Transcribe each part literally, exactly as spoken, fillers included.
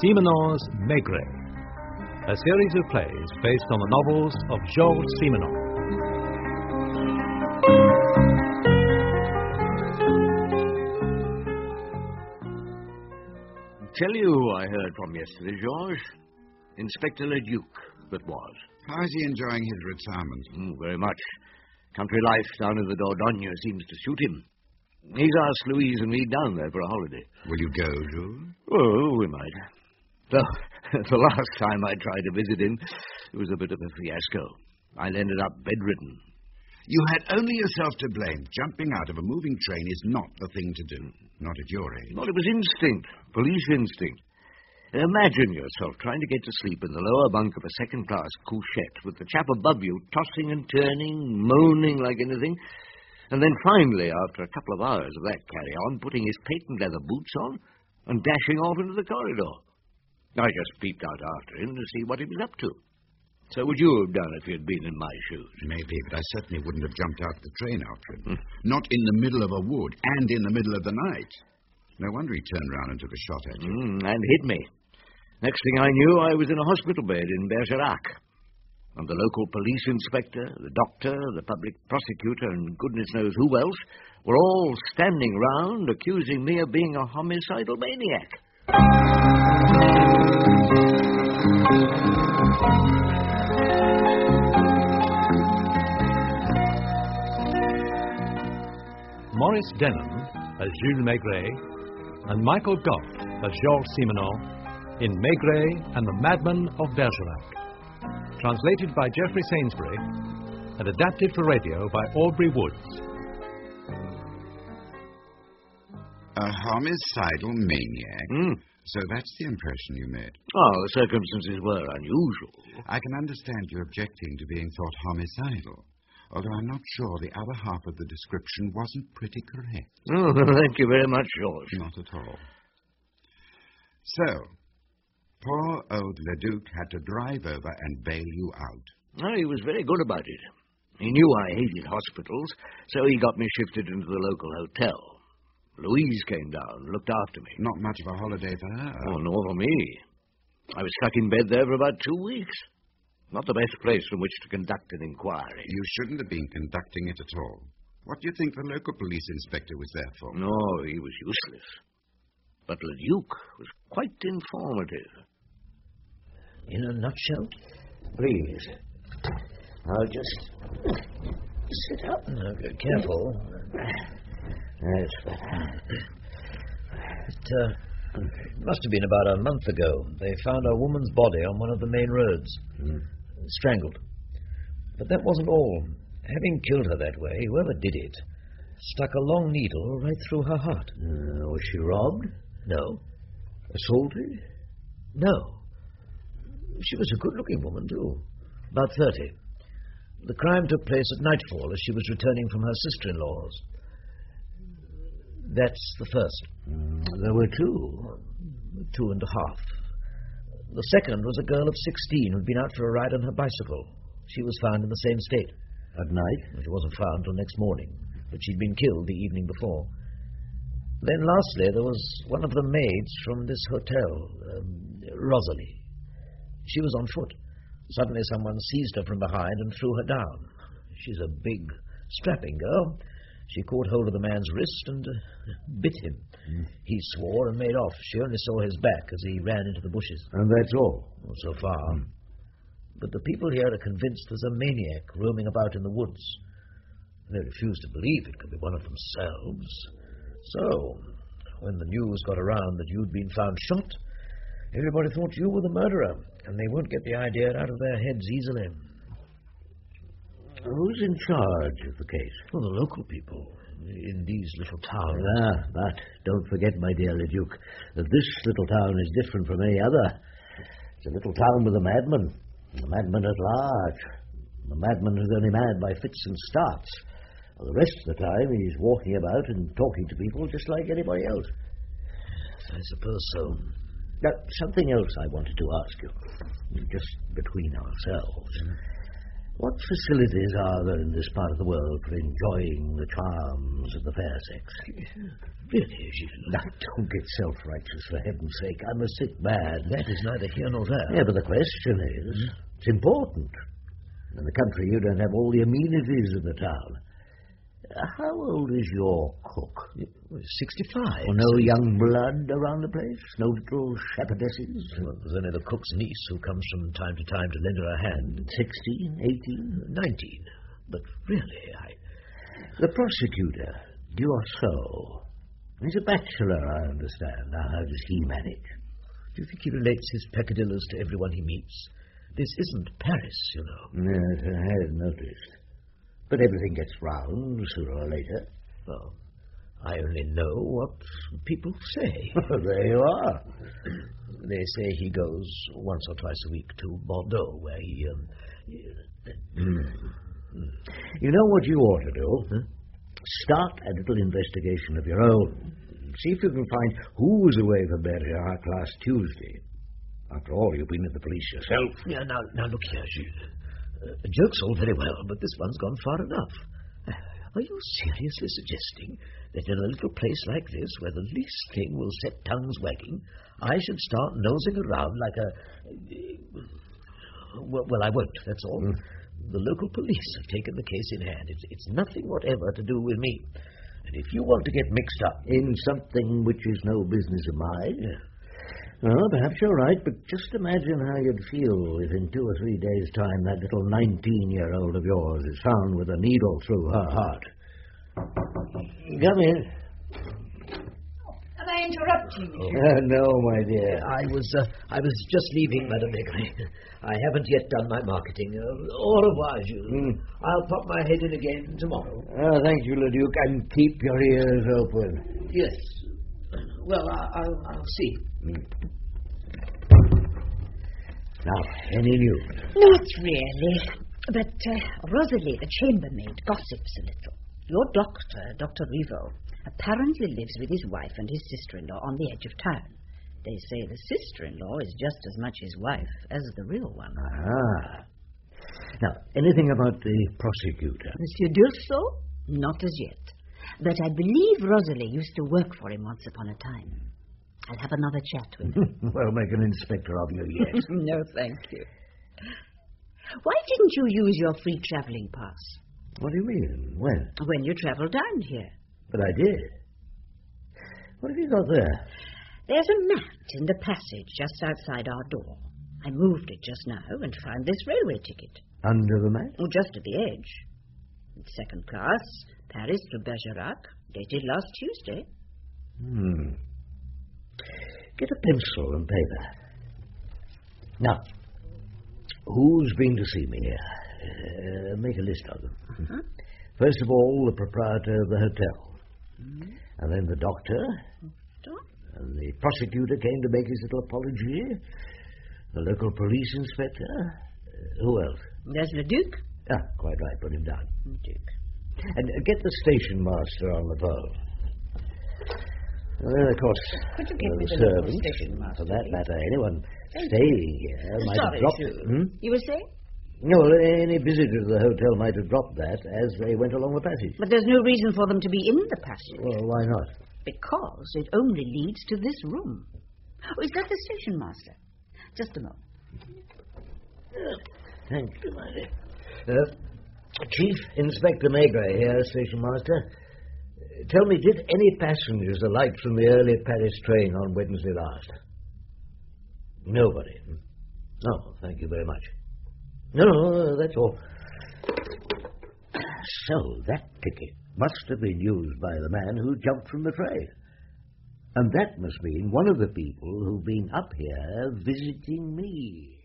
Simenon's Maigret, a series of plays based on the novels of Georges Simenon. Tell you who I heard from yesterday, Georges. Inspector Leduc, that was. How is he enjoying his retirement? Mm, very much. Country life down in the Dordogne seems to suit him. He's asked Louise and me down there for a holiday. Will you go, Jules? Oh, we might. Though, the last time I tried to visit him, it was a bit of a fiasco. I ended up bedridden. You had only yourself to blame. Jumping out of a moving train is not the thing to do. Not at your age. Well, it was instinct. Police instinct. Imagine yourself trying to get to sleep in the lower bunk of a second-class couchette with the chap above you tossing and turning, moaning like anything, and then finally, after a couple of hours of that carry-on, putting his patent leather boots on and dashing off into the corridor. I just peeped out after him to see what he was up to. So would you have done if you'd been in my shoes? Maybe, but I certainly wouldn't have jumped out the train after him. Hmm. Not in the middle of a wood and in the middle of the night. No wonder he turned round and took a shot at you. Mm, and hit me. Next thing I knew, I was in a hospital bed in Bergerac. And the local police inspector, the doctor, the public prosecutor, and goodness knows who else were all standing round accusing me of being a homicidal maniac. Maurice Denham as Jules Maigret and Michael Gough as Georges Simenon in Maigret and the Madman of Bergerac, translated by Geoffrey Sainsbury and adapted for radio by Aubrey Woods. A homicidal maniac? Mm. So that's the impression you made? Oh, the circumstances were unusual. I can understand you objecting to being thought homicidal, although I'm not sure the other half of the description wasn't pretty correct. Oh, thank you very much, George. Not at all. So, poor old Leduc had to drive over and bail you out. Well, he was very good about it. He knew I hated hospitals, so he got me shifted into the local hotel. Louise came down and looked after me. Not much of a holiday for her. Oh, nor for me. I was stuck in bed there for about two weeks. Not the best place from which to conduct an inquiry. You shouldn't have been conducting it at all. What do you think the local police inspector was there for? No, he was useless. But Leduc was quite informative. In a nutshell? Please. I'll just sit up. No, be careful. That's better. It, uh, it must have been about a month ago. They found a woman's body on one of the main roads. Mm. Strangled. But that wasn't all. Having killed her that way, whoever did it stuck a long needle right through her heart. Uh, was she robbed? No. Assaulted? No. She was a good-looking woman, too. About thirty. The crime took place at nightfall as she was returning from her sister-in-law's. That's the first. Mm, there were two. Two and a half. The second was a girl of sixteen who'd been out for a ride on her bicycle. She was found in the same state. At night? She wasn't found till next morning, but she'd been killed the evening before. Then lastly, there was one of the maids from this hotel, um, Rosalie. She was on foot. Suddenly someone seized her from behind and threw her down. She's a big, strapping girl. She caught hold of the man's wrist and uh, bit him. Mm. He swore and made off. She only saw his back as he ran into the bushes. And that's all? Well, so far. Mm. But the people here are convinced there's a maniac roaming about in the woods. They refuse to believe it could be one of themselves. So, when the news got around that you'd been found shot, everybody thought you were the murderer, and they won't get the idea out of their heads easily. Who's in charge of the case? Well, the local people in these little towns. Ah, but don't forget, my dear Leduc, that this little town is different from any other. It's a little town with a madman. The madman at large. The madman is only mad by fits and starts. Well, the rest of the time he's walking about and talking to people just like anybody else. I suppose so. Now, something else I wanted to ask you, just between ourselves. What facilities are there in this part of the world for enjoying the charms of the fair sex? Really, Gilles? Now, don't get self-righteous, for heaven's sake. I'm a sick man. That is neither here nor there. Yeah, but the question is, it's important. In the country, you don't have all the amenities of the town. How old is your cook? Sixty-five. Well, no young blood around the place? No little shepherdesses? Well, there's only the cook's niece who comes from time to time to lend her a hand. Sixteen? Eighteen? Nineteen. But really, I... The prosecutor, Duarceau. He's a bachelor, I understand. Now, how does he manage? Do you think he relates his peccadillos to everyone he meets? This isn't Paris, you know. Yes, I had noticed. But everything gets round sooner or later. Well, I only know what people say. There you are. They say he goes once or twice a week to Bordeaux, where he... Um, mm. You know what you ought to do? Huh? Start a little investigation of your own. See if you can find who was away from Bergerac last Tuesday. After all, you've been at the police yourself. Yeah, now, now look here, Gilles. Uh, a joke's all very well, but this one's gone far enough. Uh, are you seriously suggesting that in a little place like this, where the least thing will set tongues wagging, I should start nosing around like a... Uh, well, well, I won't, that's all. Mm. The local police have taken the case in hand. It's, it's nothing whatever to do with me. And if you want to get mixed up... In something which is no business of mine... Yeah. Well, perhaps you're right, but just imagine how you'd feel if in two or three days' time that little nineteen-year-old of yours is found with a needle through her heart. Come in. Am I interrupting you? Uh, no, my dear. I was uh, I was just leaving, Madame Maigret. I haven't yet done my marketing. Uh, au revoir, Jules. Mm. I'll pop my head in again tomorrow. Oh, thank you, Leduc, and keep your ears open. Yes. Well, I, I'll, I'll see. Mm. Now, any news? Not really. But uh, Rosalie, the chambermaid, gossips a little. Your doctor, Doctor Rivaux, apparently lives with his wife and his sister-in-law on the edge of town. They say the sister-in-law is just as much his wife as the real one. Ah. Now, anything about the prosecutor? Monsieur Dursault? Not as yet. But I believe Rosalie used to work for him once upon a time. I'll have another chat with him. Well, make an inspector of you yet. No, thank you. Why didn't you use your free travelling pass? What do you mean? When? When you travelled down here. But I did. What have you got there? There's a mat in the passage just outside our door. I moved it just now and found this railway ticket. Under the mat? Oh, just at the edge. Second class, Paris to Bergerac, dated last Tuesday. Hmm. Get a pencil and paper. Now, who's been to see me here? Uh, make a list of them. Uh-huh. First of all, the proprietor of the hotel. Mm-hmm. And then the doctor. Doctor? And the prosecutor came to make his little apology. The local police inspector. Uh, who else? There's Le Duc. Ah, quite right. Put him down. Duc. And uh, get the station master on the phone. And then, of course, Could you give uh, me the the servants, station master, for that please? matter, anyone Thank staying here might Sorry, have dropped Jules. it. Hmm? You were saying? No, well, any visitor to the hotel might have dropped that as they went along the passage. But there's no reason for them to be in the passage. Well, why not? Because it only leads to this room. Oh, is that the station master? Just a moment. Uh, thank you, my dear. Uh, Chief Inspector Maigret here, station master. Uh, tell me, did any passengers alight from the early Paris train on Wednesday last? Nobody. Oh, thank you very much. No, no, that's all. So, that ticket must have been used by the man who jumped from the train. And that must mean one of the people who've been up here visiting me.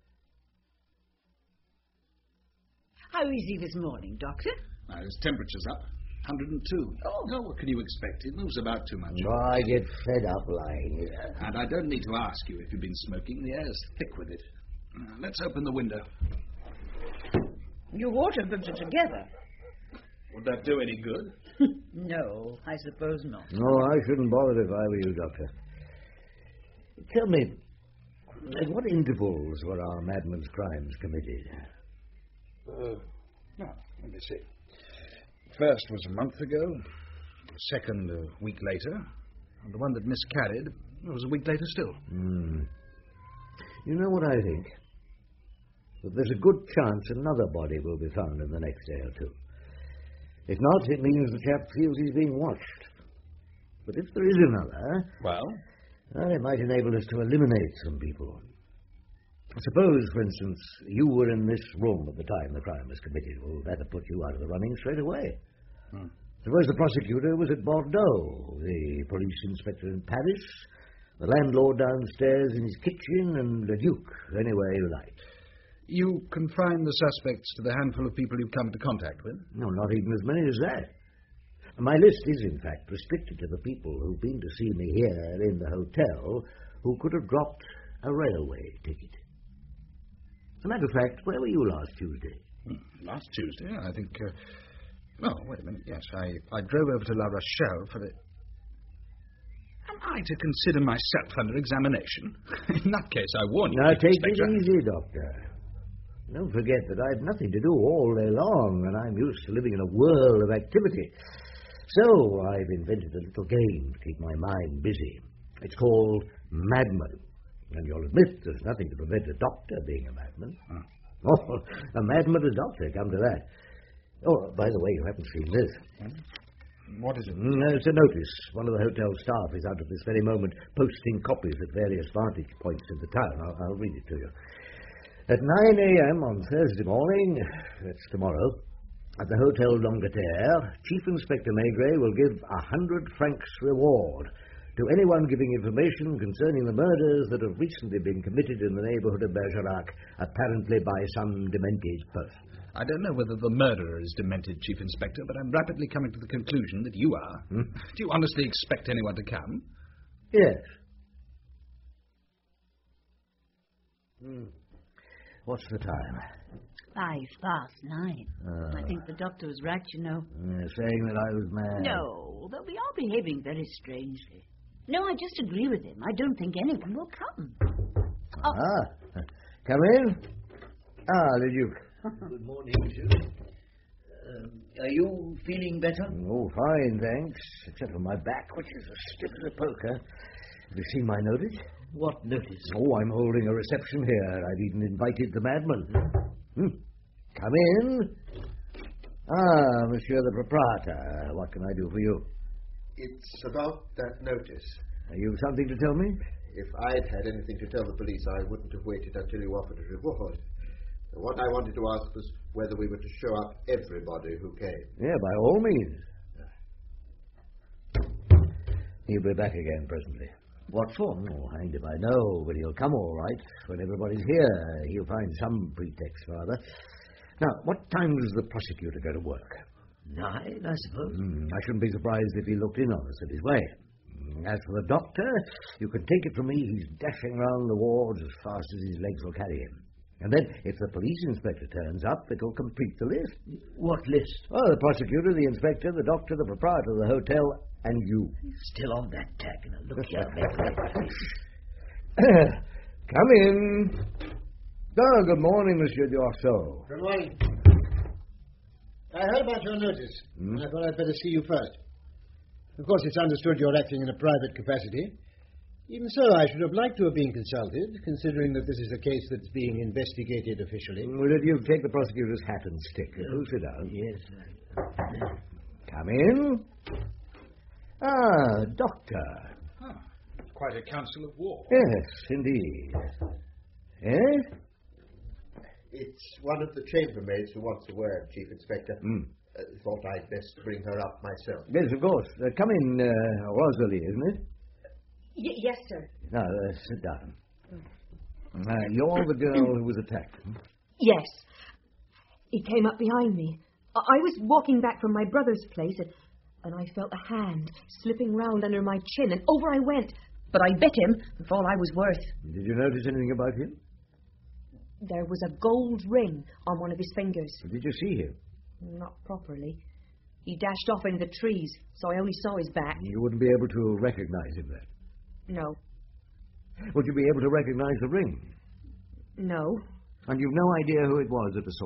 How is he this morning, Doctor? Uh, his temperature's up. one hundred and two. Oh. No, what can you expect? It moves about too much. Oh, I get fed up lying here. And I don't need to ask you if you've been smoking. The air's thick with it. Uh, let's open the window. You ought to put it together. Would that do any good? No, I suppose not. No, I shouldn't bother if I were you, Doctor. Tell me, at what intervals were our madman's crimes committed? Uh, now, let me see. First was a month ago, second a week later, and the one that miscarried was a week later still. Hmm. You know what I think? That there's a good chance another body will be found in the next day or two. If not, it means the chap feels he's being watched. But if there is another... Well? Well, it might enable us to eliminate some people. Suppose, for instance, you were in this room at the time the crime was committed. Well, that'd put you out of the running straight away. Hmm. Suppose the prosecutor was at Bordeaux, the police inspector in Paris, the landlord downstairs in his kitchen, and the Duke, anywhere you like. You confine the suspects to the handful of people you've come into contact with? No, not even as many as that. My list is, in fact, restricted to the people who've been to see me here in the hotel who could have dropped a railway ticket. As a matter of fact, where were you last Tuesday? Hmm, last Tuesday, I think... Uh... Oh, wait a minute. Yes, I, I drove over to La Rochelle for the... Am I to consider myself under examination? In that case, I warn you... Now, take Inspector. it easy, Doctor. Don't forget that I've nothing to do all day long, and I'm used to living in a whirl of activity. So I've invented a little game to keep my mind busy. It's called Madman. And you'll admit there's nothing to prevent a doctor being a madman. Huh. Oh, a madman a doctor, come to that. Oh, by the way, you haven't seen this. Hmm? What is it? Mm, it's a notice. One of the hotel staff is out at this very moment posting copies at various vantage points in the town. I'll, I'll read it to you. At nine a.m. on Thursday morning, that's tomorrow, at the Hotel L'Angleterre, Chief Inspector Maigret will give a hundred francs reward to anyone giving information concerning the murders that have recently been committed in the neighborhood of Bergerac, apparently by some demented person. I don't know whether the murderer is demented, Chief Inspector, but I'm rapidly coming to the conclusion that you are. Hmm? Do you honestly expect anyone to come? Yes. Hmm. What's the time? Five past nine. Uh, I think the doctor was right, you know. uh, saying that I was mad. No, though we are behaving very strangely. No, I just agree with him. I don't think anyone will come. Oh. Ah, come in. Ah, the Duke. Good morning, monsieur. Um, are you feeling better? Oh, fine, thanks. Except for my back, which is as stiff as a poker. Have you seen my notice? What notice? Oh, I'm holding a reception here. I've even invited the madman. Hmm. Come in. Ah, monsieur the proprietor. What can I do for you? It's about that notice. Have you something to tell me? If I'd had anything to tell the police, I wouldn't have waited until you offered a reward. What I wanted to ask was whether we were to show up everybody who came. Yeah, by all means. He'll be back again presently. What for? Oh, hanged if I know, but he'll come all right when everybody's here. He'll find some pretext, rather. Now, what time does the prosecutor go to work? Nine, I suppose. Mm, I shouldn't be surprised if he looked in on us at his way. As for the doctor, you can take it from me he's dashing round the wards as fast as his legs will carry him. And then, if the police inspector turns up, it'll complete the list. What list? Oh, the prosecutor, the inspector, the doctor, the proprietor of the hotel, and you. Still on that tack. Now, look here, Maigret. Come in. Oh, good morning, Monsieur D'Orso. Good morning. I heard about your notice. Hmm? I thought I'd better see you first. Of course, it's understood you're acting in a private capacity. Even so, I should have liked to have been consulted, considering that this is a case that's being investigated officially. Will you take the prosecutor's hat and stick? Oh, sit down. Yes. Come in. Ah, doctor. Ah, quite a council of war. Yes, indeed. Yes? It's one of the chambermaids who wants a word, Chief Inspector. Mm. Uh, thought I'd best bring her up myself. Yes, of course. Uh, come in, uh, Rosalie, isn't it? Y- yes, sir. Now, uh, sit down. Uh, you're the girl who was attacked. Hmm? Yes. He came up behind me. I, I was walking back from my brother's place, and, and I felt a hand slipping round under my chin, and over I went. But I bit him for all I was worth. Did you notice anything about him? There was a gold ring on one of his fingers. Did you see him? Not properly. He dashed off into the trees, so I only saw his back. You wouldn't be able to recognize him then? No. Would you be able to recognize the ring? No. And you've no idea who it was that assaulted you?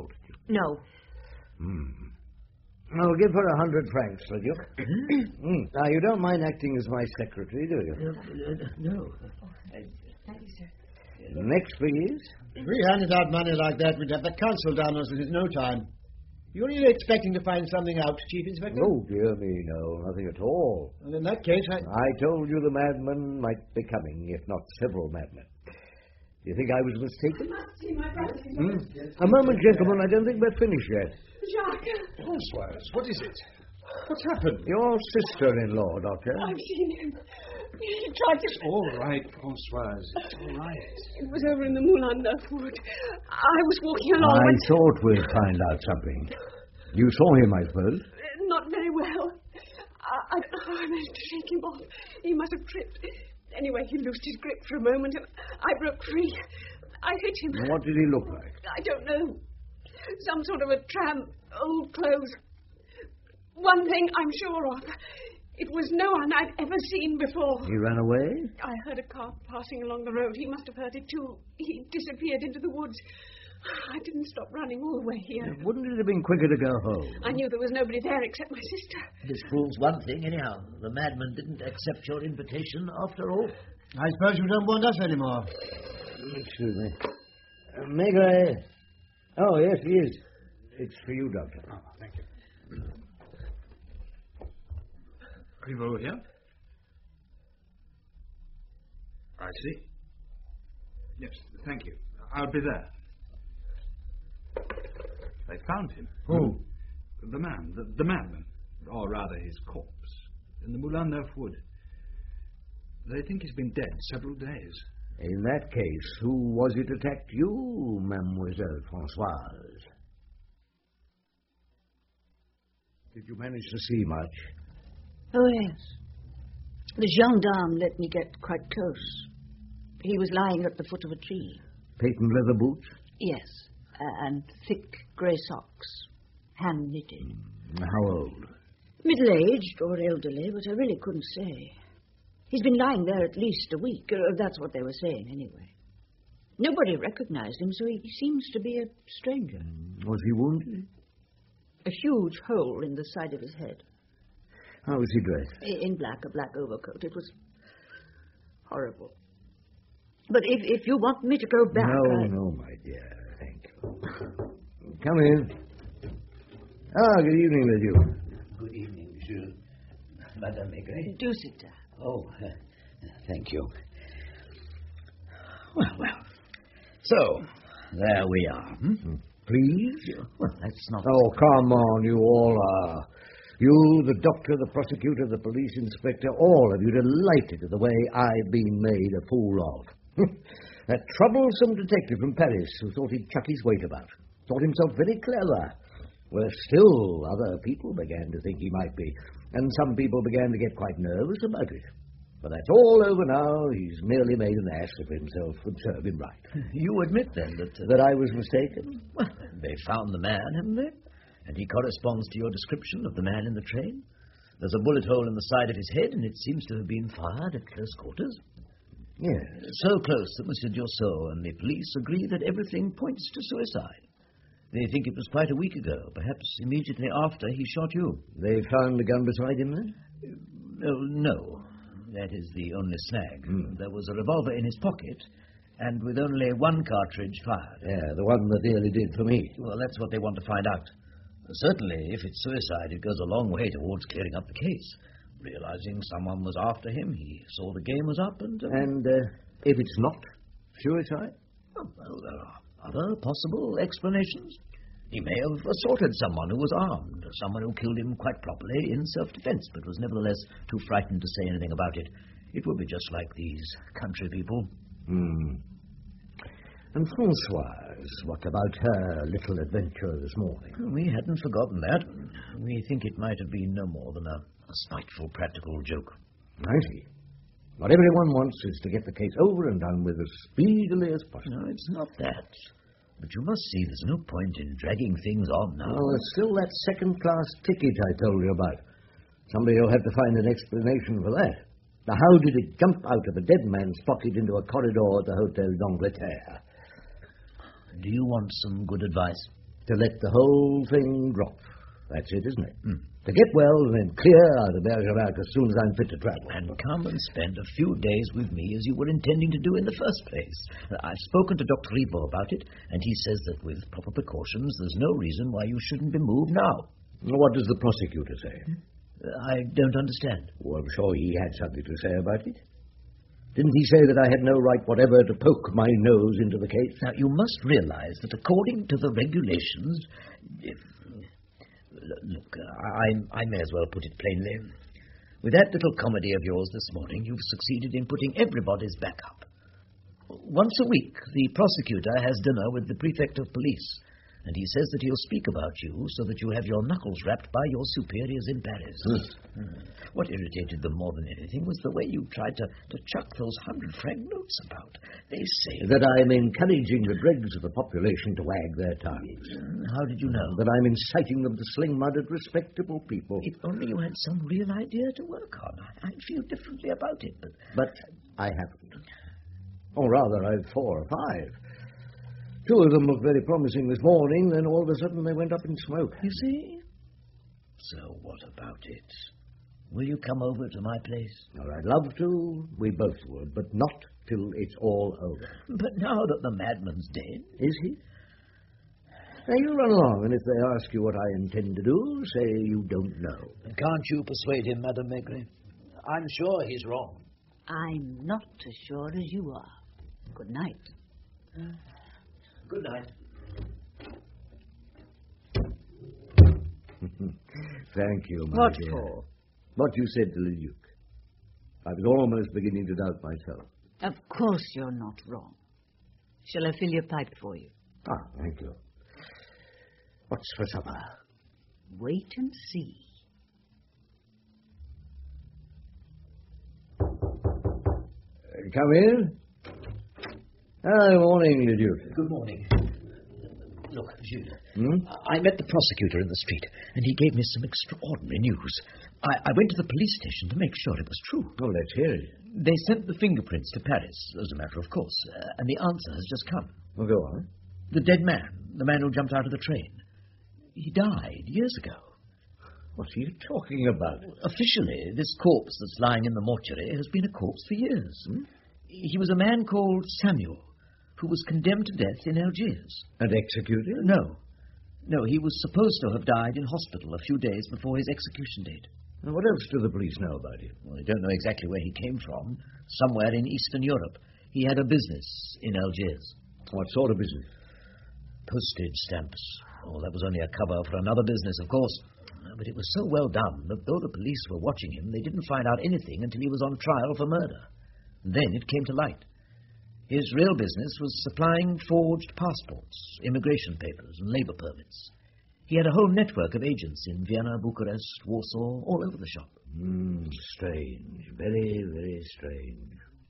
No. Hmm. I'll give her a hundred francs, Le Duc. mm. Now, you don't mind acting as my secretary, do you? No. Thank you, sir. Next, please. If we handed out money like that, we'd have the council down us in no time. You're really expecting to find something out, Chief Inspector? Oh, dear me, no, nothing at all. And in that case, I... I told you the madman might be coming, if not several madmen. Do you think I was mistaken? I must see my brother. Hmm? A moment, gentlemen, I don't think we're finished yet. Jacques. Françoise, what is it? What's happened? Your sister-in-law, Doctor. I've seen him. He tried to... It's all right, Françoise. It's all right. It was over in the Moulin Neuf wood. I was walking along I when... thought we'd find out something. You saw him, I suppose? Not very well. I, I, I managed to shake him off. He must have tripped. Anyway, he loosed his grip for a moment and I broke free. I hit him. What did he look like? I don't know. Some sort of a tramp, old clothes. One thing I'm sure of. It was no one I'd ever seen before. He ran away? I heard a car passing along the road. He must have heard it too. He disappeared into the woods. I didn't stop running all the way here. Wouldn't it have been quicker to go home? I knew there was nobody there except my sister. This proves one thing, anyhow. The madman didn't accept your invitation after all. I suppose you don't want us anymore. Excuse me. Uh, Maigret. Oh, yes, he is. It's for you, Doctor. Oh, thank you. Rivaux here? I see. Yes, thank you. I'll be there. They found him. Who? The man, the, the madman, or rather his corpse, in the Moulin Neuf wood. They think he's been dead several days. In that case, who was it attacked you, Mademoiselle Françoise? Did you manage to see much? Oh, yes. The gendarme let me get quite close. He was lying at the foot of a tree. Patent leather boots? Yes, uh, and thick grey socks, hand-knitted. How old? Middle-aged or elderly, but I really couldn't say. He's been lying there at least a week. Uh, that's what they were saying, anyway. Nobody recognized him, so he seems to be a stranger. Was he wounded? A huge hole in the side of his head. How was he dressed? In black, a black overcoat. It was horrible. But if if you want me to go back... No, I... no, my dear. Thank you. Come in. Ah, good evening, Le Duc. Good evening, Monsieur. Madame Maigret. Do sit down. Oh, uh, thank you. Well, well. So, there we are. Hmm? Please? Well, that's not... Oh, come on, you all are. You, the doctor, the prosecutor, the police inspector, all of you delighted at the way I've been made a fool of. That troublesome detective from Paris who thought he'd chuck his weight about, thought himself very clever, where still other people began to think he might be, and some people began to get quite nervous about it. But that's all over now. He's merely made an ass of himself and serve him right. You admit, then, that... Uh, that I was mistaken? Well, they found the man, haven't they? And he corresponds to your description of the man in the train. There's a bullet hole in the side of his head, and it seems to have been fired at close quarters. Yes. So close that Monsieur Dursault and the police agree that everything points to suicide. They think it was quite a week ago, perhaps immediately after he shot you. They found the gun beside him, then? Uh, oh, no. That is the only snag. Mm. There was a revolver in his pocket, and with only one cartridge fired. Yeah, the one that nearly did for me. Well, that's what they want to find out. Certainly, if it's suicide, it goes a long way towards clearing up the case. Realizing someone was after him, he saw the game was up and... Uh, and uh, if it's not suicide? Well, there are other possible explanations. He may have assaulted someone who was armed, someone who killed him quite properly in self-defense, but was nevertheless too frightened to say anything about it. It would be just like these country people. Hmm. And Françoise, what about her little adventure this morning? We hadn't forgotten that. We think it might have been no more than a, a spiteful practical joke. I see. What everyone wants is to get the case over and done with as speedily as possible. No, it's not that. But you must see there's no point in dragging things on now. Well, there's still that second-class ticket I told you about. Somebody will have to find an explanation for that. Now, how did it jump out of a dead man's pocket into a corridor at the Hotel d'Angleterre? Do you want some good advice? To let the whole thing drop. That's it, isn't it? Mm. To get well and then clear out of Bergerac as soon as I'm fit to travel. And come and spend a few days with me as you were intending to do in the first place. I've spoken to Doctor Ribot about it, and he says that with proper precautions, there's no reason why you shouldn't be moved now. What does the prosecutor say? I don't understand. Oh, I'm sure he had something to say about it. Didn't he say that I had no right whatever to poke my nose into the case? Now, you must realize that according to the regulations... If, look, I, I may as well put it plainly. With that little comedy of yours this morning, you've succeeded in putting everybody's back up. Once a week, the prosecutor has dinner with the prefect of police, and he says that he'll speak about you so that you have your knuckles rapped by your superiors in Paris. Hmm. Hmm. What irritated them more than anything was the way you tried to, to chuck those hundred-franc notes about. They say... That I'm encouraging the dregs of the population to wag their tongues. How did you know? That I'm inciting them to sling mud at respectable people. If only you had some real idea to work on. I, I'd feel differently about it, but... But I haven't. Or rather, I've four or five. Two of them looked very promising this morning, then all of a sudden they went up in smoke. You see? So what about it? Will you come over to my place? Well, I'd love to. We both would, but not till it's all over. But now that the madman's dead... Is he? Now, you run along, and if they ask you what I intend to do, say you don't know. Can't you persuade him, Madame Maigret? I'm sure he's wrong. I'm not as sure as you are. Good night. Uh... Good night. Thank you, my what dear. What for? What you said to the Duke. I was almost beginning to doubt myself. Of course you're not wrong. Shall I fill your pipe for you? Ah, thank you. What's for supper? Wait and see. Uh, come in. Good morning, Le Duc. Good morning. Look, Jules, hmm? I met the prosecutor in the street, and he gave me some extraordinary news. I, I went to the police station to make sure it was true. Oh, let's hear it. They sent the fingerprints to Paris, as a matter of course, uh, and the answer has just come. Well, go on. The dead man, the man who jumped out of the train. He died years ago. What are you talking about? Officially, this corpse that's lying in the mortuary has been a corpse for years. Hmm? He was a man called Samuel, who was condemned to death in Algiers. And executed? No. No, he was supposed to have died in hospital a few days before his execution date. And what else do the police know about him? Well, they don't know exactly where he came from. Somewhere in Eastern Europe. He had a business in Algiers. What sort of business? Postage stamps. Oh, that was only a cover for another business, of course. But it was so well done that though the police were watching him, they didn't find out anything until he was on trial for murder. Then it came to light. His real business was supplying forged passports, immigration papers, and labor permits. He had a whole network of agents in Vienna, Bucharest, Warsaw, all over the shop. Mm, strange. Very, very strange.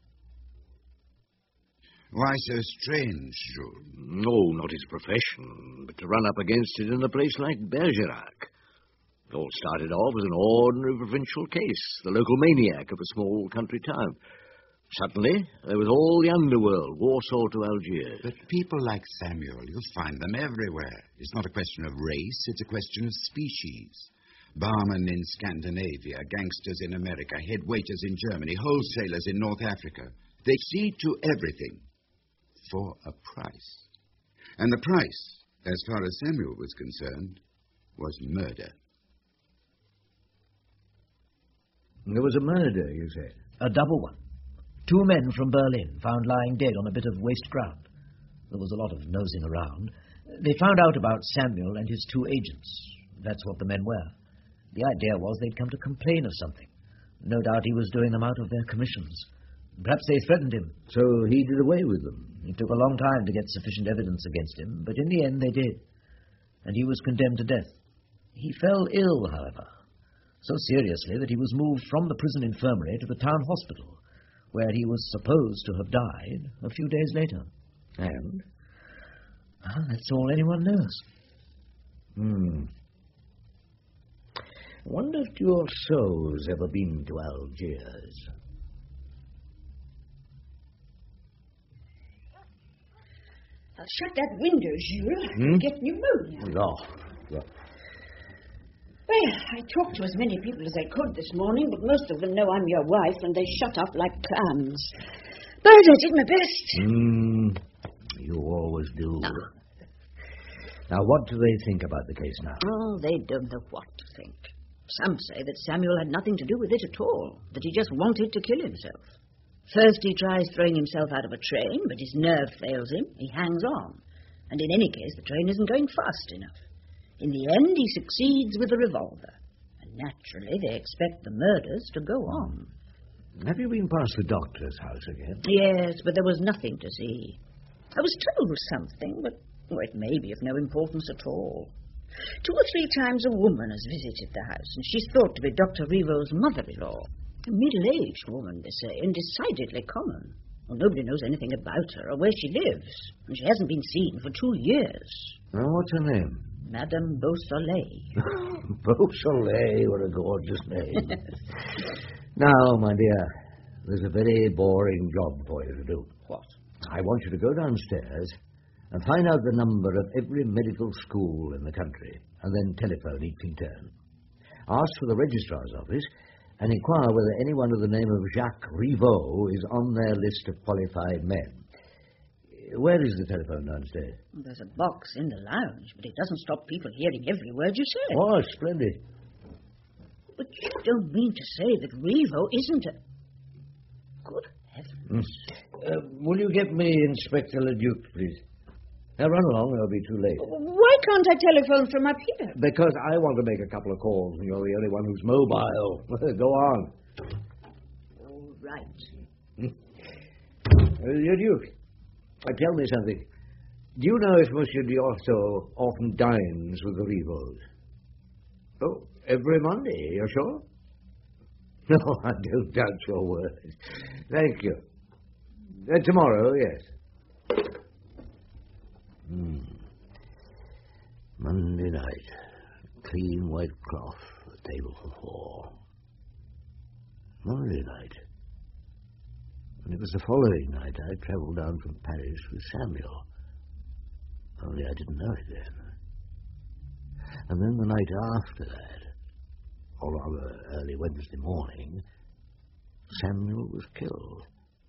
Why so strange, Jules? No, not his profession, but to run up against it in a place like Bergerac. It all started off as an ordinary provincial case, the local maniac of a small country town. Suddenly, there was all the underworld, Warsaw to Algiers. But people like Samuel, you'll find them everywhere. It's not a question of race, it's a question of species. Barmen in Scandinavia, gangsters in America, head waiters in Germany, wholesalers in North Africa. They see to everything for a price. And the price, as far as Samuel was concerned, was murder. There was a murder, you said? A double one. Two men from Berlin found lying dead on a bit of waste ground. There was a lot of nosing around. They found out about Samuel and his two agents. That's what the men were. The idea was they'd come to complain of something. No doubt he was doing them out of their commissions. Perhaps they threatened him. So he did away with them? It took a long time to get sufficient evidence against him, but in the end they did. And he was condemned to death. He fell ill, however, so seriously that he was moved from the prison infirmary to the town hospital, where he was supposed to have died a few days later. And? Ah, that's all anyone knows. Hmm. I wonder if your soul's ever been to Algiers. I'll shut that window, Jules. Hmm? I'll get pneumonia. No. no. Well, I talked to as many people as I could this morning, but most of them know I'm your wife, and they shut up like clams. But I did my best. Hmm. You always do. No. Now, what do they think about the case now? Oh, they don't know what to think. Some say that Samuel had nothing to do with it at all, that he just wanted to kill himself. First he tries throwing himself out of a train, but his nerve fails him. He hangs on. And in any case, the train isn't going fast enough. In the end, he succeeds with a revolver. And naturally, they expect the murders to go on. Have you been past the doctor's house again? Yes, but there was nothing to see. I was told something, but well, it may be of no importance at all. Two or three times a woman has visited the house, and she's thought to be Doctor Revo's mother-in-law. A middle-aged woman, they say, and decidedly common. Well, nobody knows anything about her or where she lives, and she hasn't been seen for two years. Well, what's her name? Madame Beausoleil. Beausoleil, what a gorgeous name. Now, my dear, there's a very boring job for you to do. What? I want you to go downstairs and find out the number of every medical school in the country, and then telephone each in turn. Ask for the registrar's office and inquire whether anyone of the name of Jacques Rivaux is on their list of qualified men. Where is the telephone downstairs? There's a box in the lounge, but it doesn't stop people hearing every word you say. Oh, splendid. But you don't mean to say that Rivaux isn't a... Good heavens. Mm. Uh, will you get me Inspector Leduc, please? Now, run along, or I'll be too late. Why can't I telephone from up here? Because I want to make a couple of calls, and you're the only one who's mobile. Go on. All right. Uh, Leduc, uh, tell me something. Do you know if Monsieur D'Orso often dines with the Rivaux? Oh, every Monday, you're sure? No, I don't doubt your word. Thank you. Uh, tomorrow, yes. Hmm. Monday night. Clean white cloth, a table for four. Monday night. And it was the following night I travelled down from Paris with Samuel. Only I didn't know it then. And then the night after that, or rather early Wednesday morning, Samuel was killed.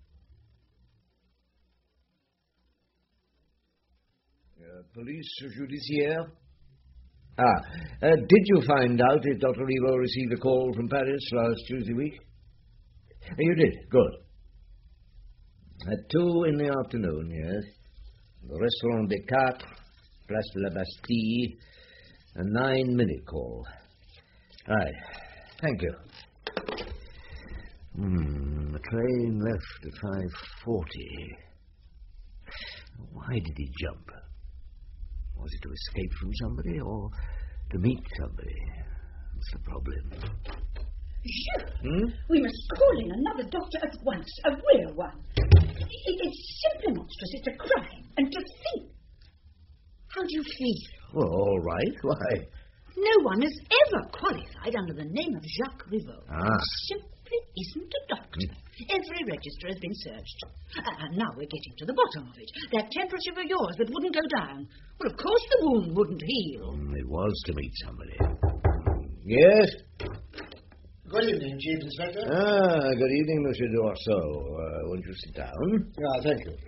Uh, police judiciaire? Ah, uh, did you find out if Doctor Rivaux received a call from Paris last Tuesday week? Uh, you did? Good. At two in the afternoon, yes. The Restaurant des Quatre, Place de la Bastille, a nine-minute call. Right. Thank you. Hmm, the train left at five forty. Why did he jump? Was it to escape from somebody or to meet somebody? That's the problem. Jules, Hmm? we must call in another doctor at once, a real one. It, it's simply monstrous. It's a crime. And to think. How do you feel? Well, all right. Why? No one has ever qualified under the name of Jacques Rivaux. Ah. Simply isn't a doctor. Every register has been searched. Uh, and now we're getting to the bottom of it. That temperature of yours that wouldn't go down. Well, of course the wound wouldn't heal. Mm, it was to meet somebody. Yes? Good evening, Chief Inspector. Ah, good evening, Monsieur D'Orso. Uh, won't you sit down? Ah, thank you.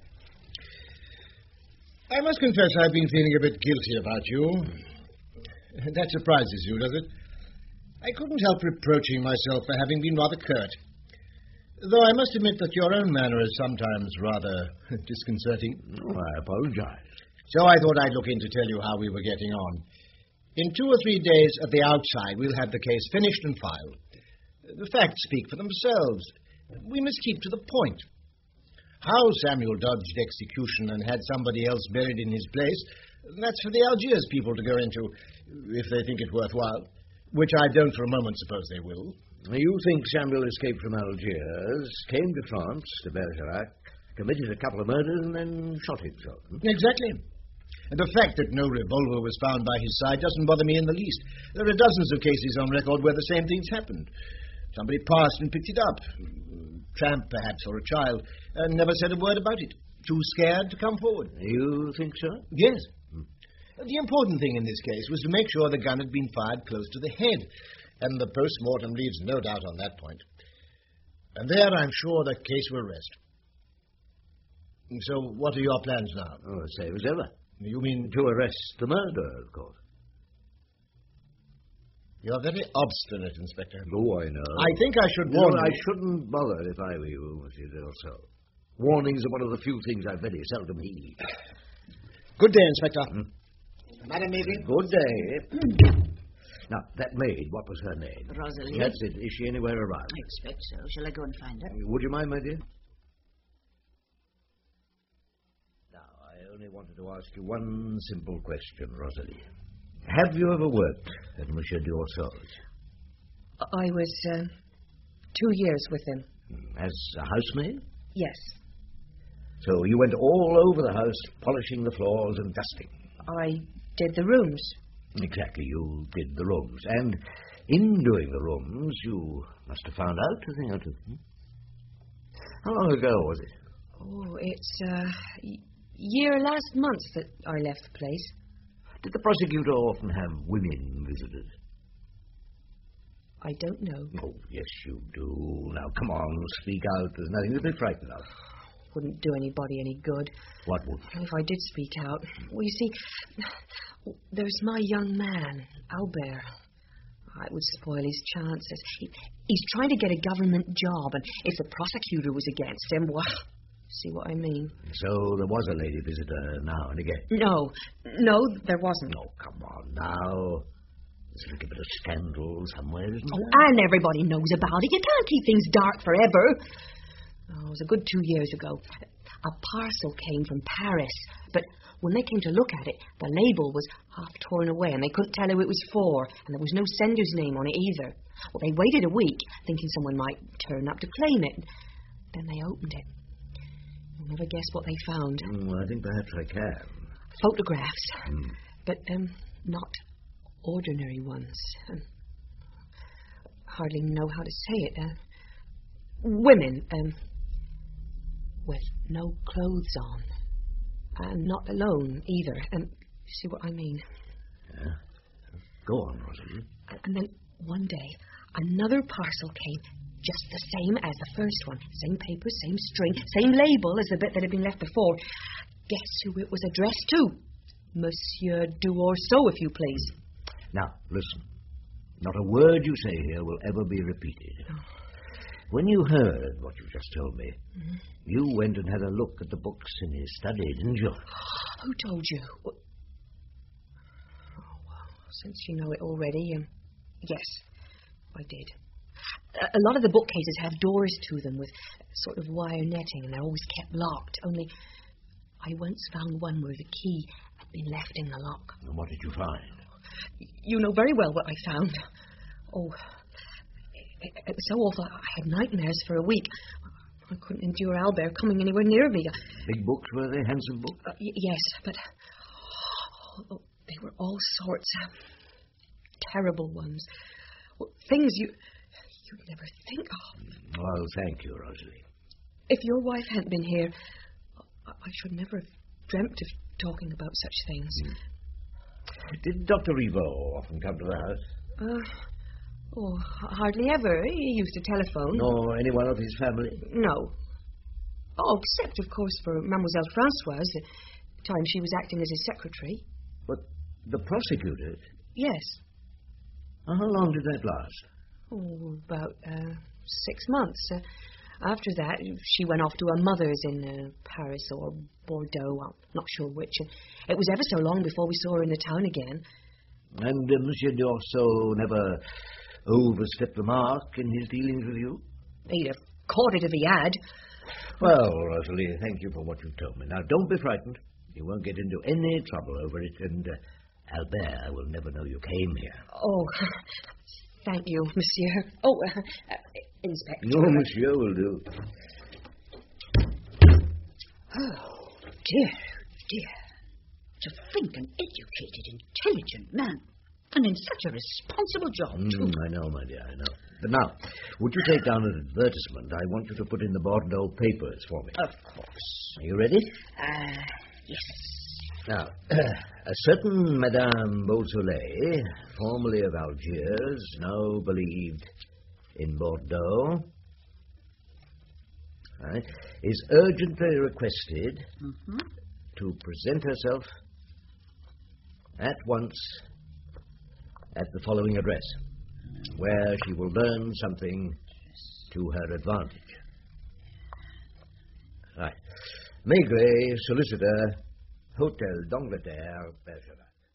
I must confess I've been feeling a bit guilty about you. That surprises you, does it? I couldn't help reproaching myself for having been rather curt. Though I must admit that your own manner is sometimes rather disconcerting. Oh, I apologize. So I thought I'd look in to tell you how we were getting on. In two or three days at the outside, we'll have the case finished and filed. The facts speak for themselves. We must keep to the point. How Samuel dodged execution and had somebody else buried in his place, that's for the Algiers people to go into, if they think it worthwhile, which I don't for a moment suppose they will. You think Samuel escaped from Algiers, came to France, to Bergerac, committed a couple of murders, and then shot himself. Exactly. And the fact that no revolver was found by his side doesn't bother me in the least. There are dozens of cases on record where the same things happened. Somebody passed and picked it up. tramp, perhaps, or a child, and never said a word about it. Too scared to come forward. You think so? Yes. Hmm. The important thing in this case was to make sure the gun had been fired close to the head, and the post-mortem leaves no doubt on that point. And there, I'm sure, the case will rest. So, what are your plans now? Oh, same as ever. You mean... To arrest the murderer, of course. You're very obstinate, Inspector. Oh, I know. I think I should No, warn I you. shouldn't bother if I were you, Monsieur Delso. Warnings are one of the few things I very seldom heed. Good day, Inspector. Hmm? Madam Maiden. Good day. Now, that maid, what was her name? Rosalie. That's it. Is she anywhere around? I expect so. Shall I go and find her? Would you mind, my dear? Now, I only wanted to ask you one simple question, Rosalie. Have you ever worked at Monsieur D'Orsau's? I was uh, two years with him. As a housemaid? Yes. So you went all over the house, polishing the floors and dusting? I did the rooms. Exactly, you did the rooms. And in doing the rooms, you must have found out a thing or two. Hmm? How long ago was it? Oh, it's a uh, year last month that I left the place. Did the prosecutor often have women visitors? I don't know. Oh, yes, you do. Now, come on, speak out. There's nothing to be frightened of. Wouldn't do anybody any good. What would? If I did speak out. Well, you see, there's my young man, Albert. It would spoil his chances. He, he's trying to get a government job, and if the prosecutor was against him, well, see what I mean? So there was a lady visitor now and again? No, no, there wasn't. Oh, come on now. There's a little bit of scandal somewhere, isn't Oh, there? and everybody knows about it. You can't keep things dark forever. Oh, it was a good two years ago. A parcel came from Paris, but when they came to look at it, the label was half torn away, and they couldn't tell who it was for, and there was no sender's name on it either. Well, they waited a week, thinking someone might turn up to claim it. Then they opened it. You'll never guess what they found. Mm, I think perhaps I can. Photographs, Mm. but um, not ordinary ones. Um, hardly know how to say it. Uh, women, um, with no clothes on. And not alone, either. And you see what I mean? Yeah. Go on, Rosalie. And then one day, another parcel came, just the same as the first one. Same paper, same string, same label as the bit that had been left before. Guess who it was addressed to? Monsieur D'Orsau, if you please. Now, listen. Not a word you say here will ever be repeated. Oh. When you heard what you just told me, Mm-hmm. you went and had a look at the books in his study, didn't you? Who told you? What? Oh, well, since you know it already, um, yes, I did. A, a lot of the bookcases have doors to them with sort of wire netting, and they're always kept locked. Only I once found one where the key had been left in the lock. And what did you find? You know very well what I found. Oh, it, it was so awful. I had nightmares for a week. I couldn't endure Albert coming anywhere near me. Big books, were they? Handsome books? Uh, y- yes, but oh, they were all sorts of terrible ones. Well, things you, you'd never think of. Well, thank you, Rosalie. If your wife hadn't been here, I, I should never have dreamt of talking about such things. Mm. Did Doctor Rivaux often come to the house? Uh, oh, hardly ever. He used to telephone. Nor anyone of his family? No. Oh, except, of course, for Mademoiselle Francoise, the time she was acting as his secretary. But the prosecutor? Yes. How long did that last? Oh, about uh, six months. Uh, after that, she went off to her mother's in uh, Paris or Bordeaux. I'm not sure which. It was ever so long before we saw her in the town again. And uh, Monsieur D'Orsau never overstepped the mark in his dealings with you? He'd have caught it if he had. Well, Rosalie, thank you for what you've told me. Now, don't be frightened. You won't get into any trouble over it, and uh, Albert will never know you came here. Oh, thank you, monsieur. Oh, uh, uh, Inspector. No, monsieur will do. Oh, dear, dear. To think an educated, intelligent man, and in such a responsible job, too. Mm, I know, my dear, I know. But now, would you take down an advertisement? I want you to put in the Bordeaux papers for me. Of course. Are you ready? Uh, Yes. Now, a certain Madame Beausoleil, formerly of Algiers, now believed in Bordeaux, right, is urgently requested mm-hmm. to present herself at once at the following address, where she will learn something to her advantage. Right. Maigret, solicitor, Hotel d'Angleterre, Bergerac.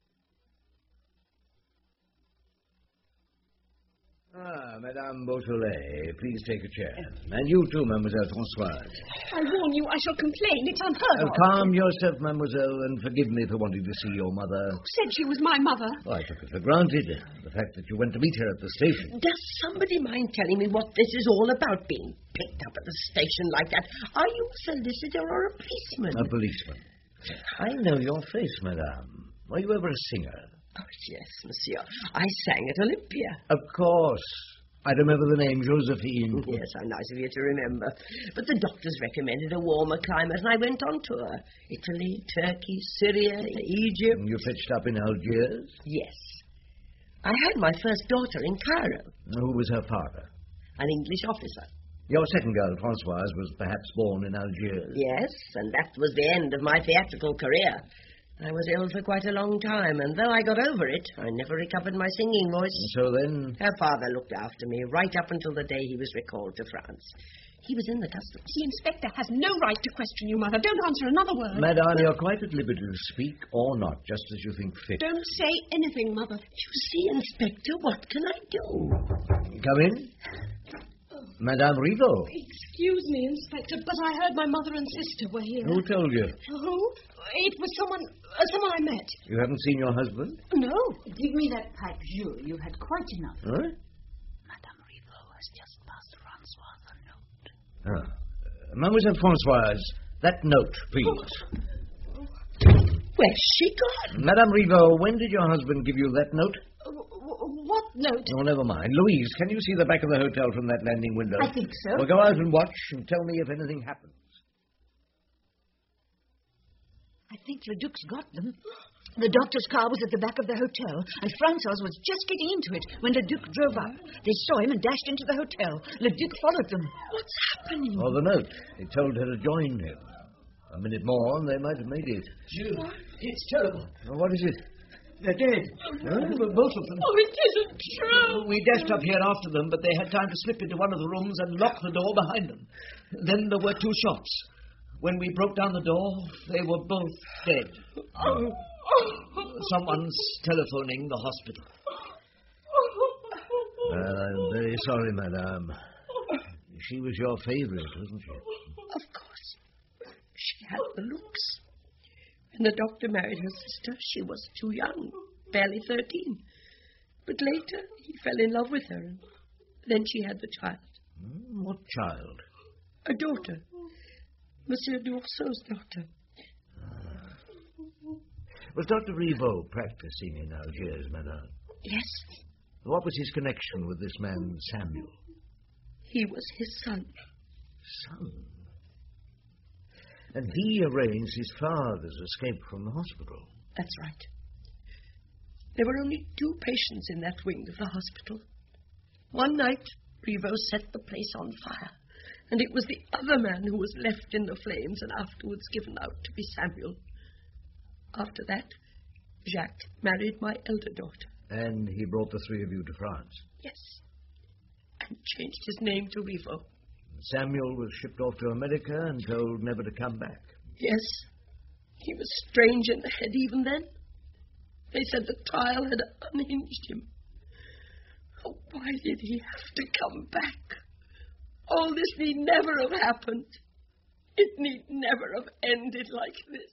Ah, Madame Beausoleil, please take a chair. And you too, Mademoiselle Françoise. I warn you, I shall complain. It's unheard Oh, of. calm yourself, Mademoiselle, and forgive me for wanting to see your mother. Who said she was my mother? Oh, I took it for granted, the fact that you went to meet her at the station. Does somebody mind telling me what this is all about, being picked up at the station like that? Are you a solicitor or a policeman? A policeman. I know your face, madame. Were you ever a singer? Oh, yes, monsieur. I sang at Olympia. Of course. I remember the name, Josephine. Yes, how nice of you to remember. But the doctors recommended a warmer climate, and I went on tour. Italy, Turkey, Syria, Egypt. You fetched up in Algiers? Yes. I had my first daughter in Cairo. Who was her father? An English officer. Your second girl, Françoise, was perhaps born in Algiers. Yes, and that was the end of my theatrical career. I was ill for quite a long time, and though I got over it, I never recovered my singing voice. So then? Her father looked after me right up until the day he was recalled to France. He was in the customs. The inspector has no right to question you, Mother. Don't answer another word. Madame, you're quite at liberty to speak or not, just as you think fit. Don't say anything, Mother. You see, Inspector, what can I do? Come in. Madame Rivaud. Excuse me, Inspector, but I heard my mother and sister were here. Who told you? Who? It was someone, uh, someone I met. You haven't seen your husband? No. Give me that pipe, Jules. You've had quite enough. Huh? Madame Rivaud has just passed Francois a note. Ah. Uh, Mademoiselle Françoise, that note, please. Where's she gone? Madame Rivaud, when did your husband give you that note? Uh, w- what note? Oh, never mind. Louise, can you see the back of the hotel from that landing window? I think so. Well, go out and watch and tell me if anything happens. I think Leduc's got them. The doctor's car was at the back of the hotel, and Francois was just getting into it when Leduc drove up. They saw him and dashed into the hotel. Leduc followed them. What's happening? Oh, the note. It told her to join him. A minute more, and they might have made it. Jules, it's terrible. Oh, what is it? They're dead. Huh? Both of them. Oh, it isn't true. We dashed up here after them, but they had time to slip into one of the rooms and lock the door behind them. Then there were two shots. When we broke down the door, they were both dead. Oh. Someone's telephoning the hospital. Well, I'm very sorry, madame. She was your favorite, wasn't she? Of course. She had the looks. When the doctor married her sister, she was too young, barely thirteen. But later, he fell in love with her, and then she had the child. Hmm, what child? A daughter. Monsieur d'Orsau's daughter. Was Doctor Rivaud practicing in Algiers, madame? Yes, What was his connection with this man, Samuel? he was his son. Son? And he arranged his father's escape from the hospital. That's right. There were only two patients in that wing of the hospital. One night, Rivaud set the place on fire, and it was the other man who was left in the flames and afterwards given out to be Samuel. After that, Jacques married my elder daughter. And he brought the three of you to France. Yes. And changed his name to Rivaud. Samuel was shipped off to America and told never to come back. Yes. He was strange in the head even then. They said the trial had unhinged him. Oh, why did he have to come back? All this need never have happened. It need never have ended like this.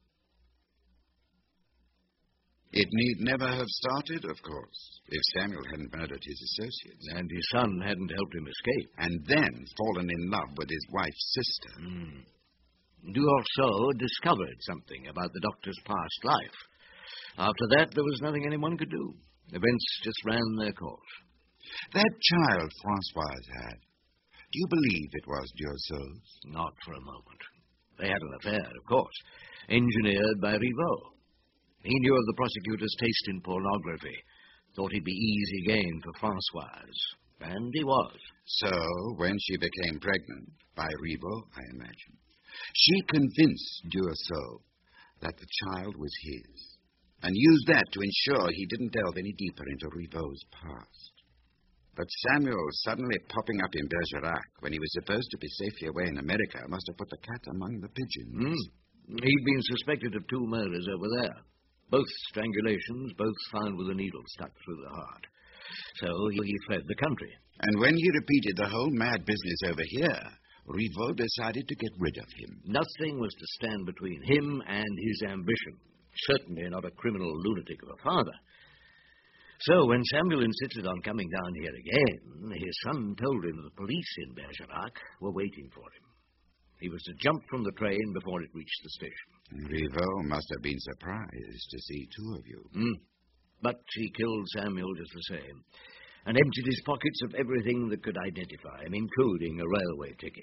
It need never have started, of course, if Samuel hadn't murdered his associates. And his son hadn't helped him escape. And then fallen in love with his wife's sister. Mm. D'Orsau discovered something about the doctor's past life. After that, there was nothing anyone could do. Events just ran their course. That child Francoise had, do you believe it was Dioso's? Not for a moment. They had an affair, of course, engineered by Rivaux. He knew of the prosecutor's taste in pornography, thought he'd be easy game for Francoise, and he was. So, when she became pregnant, by Rivaux, I imagine, she convinced Dioso that the child was his, and used that to ensure he didn't delve any deeper into Rivaux's past. But Samuel suddenly popping up in Bergerac when he was supposed to be safely away in America must have put the cat among the pigeons. Mm. He'd been suspected of two murders over there. Both strangulations, both found with a needle stuck through the heart. So he fled the country. And when he repeated the whole mad business over here, Rivaux decided to get rid of him. Nothing was to stand between him and his ambition. Certainly not a criminal lunatic of a father. So when Samuel insisted on coming down here again, his son told him the police in Bergerac were waiting for him. He was to jump from the train before it reached the station. Rivaux must have been surprised to see two of you. Mm. But he killed Samuel just the same, and emptied his pockets of everything that could identify him, including a railway ticket.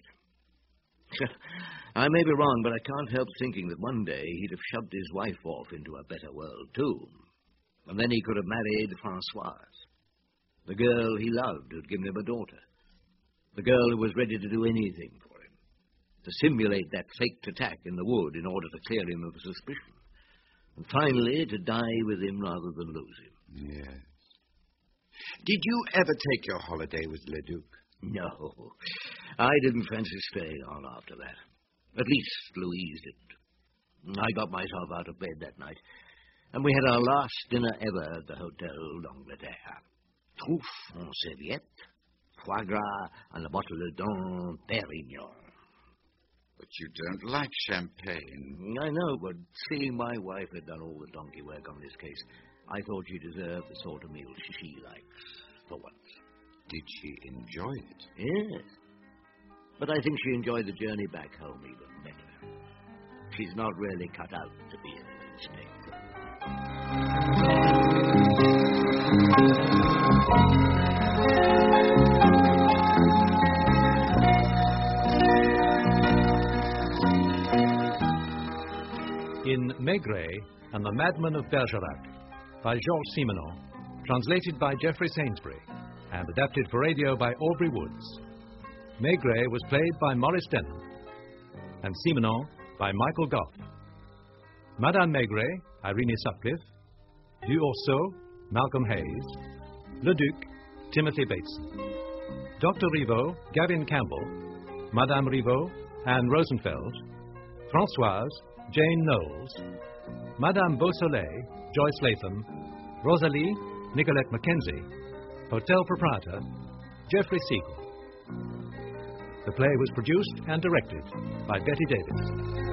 I may be wrong, but I can't help thinking that one day he'd have shoved his wife off into a better world, too. And then he could have married Francoise, the girl he loved who'd given him a daughter, the girl who was ready to do anything for him, to simulate that faked attack in the wood in order to clear him of suspicion, and finally to die with him rather than lose him. Yes. Did you ever take your holiday with Leduc? No, I didn't fancy staying on after that. At least Louise didn't. I got myself out of bed that night, and we had our last dinner ever at the Hotel d'Angleterre. Truffe en serviette, foie gras, and a bottle of Dom Perignon. But you don't like champagne. I know, but seeing my wife had done all the donkey work on this case, I thought she deserved the sort of meal she likes, for once. Did she enjoy it? Yes. But I think she enjoyed the journey back home even better. She's not really cut out to be in an instinct. In Maigret and the Madman of Bergerac by Georges Simenon, translated by Geoffrey Sainsbury, and adapted for radio by Aubrey Woods. Maigret was played by Maurice Denham, and Simenon by Michael Gough. Madame Maigret, Irene Sutcliffe, Dioso, Malcolm Hayes, Leduc, Timothy Bateson, Doctor Rivaux, Gavin Campbell, Madame Rivaux, Anne Rosenfeld, Françoise, Jane Knowles, Madame Beausoleil, Joyce Latham, Rosalie, Nicolette Mackenzie, Hotel Proprietor, Geoffrey Siegel. The play was produced and directed by Betty Davis.